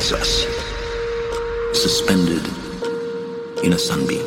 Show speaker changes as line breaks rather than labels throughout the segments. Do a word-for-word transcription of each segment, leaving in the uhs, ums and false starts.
That's us, suspended in a sunbeam.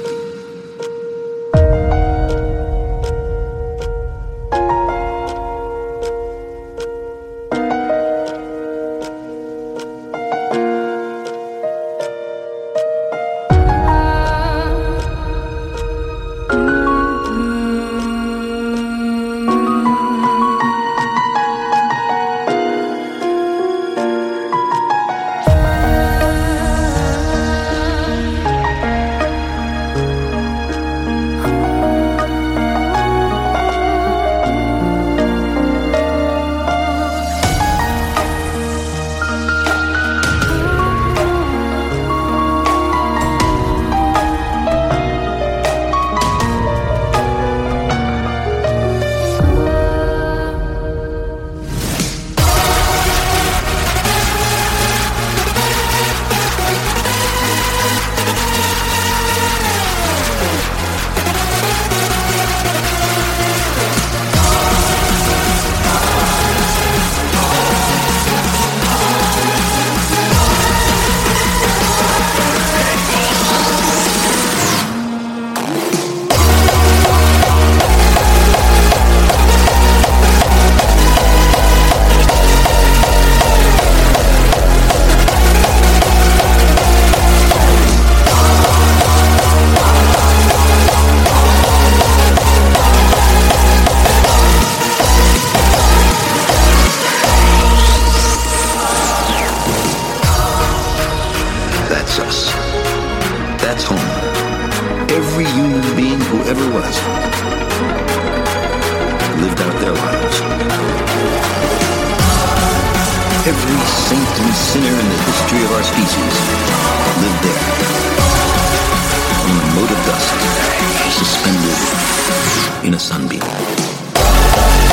That's us. That's home. Every human being who ever was lived out their lives. Every saint and sinner in the history of our species lived there. On the mote of dust, suspended in a sunbeam.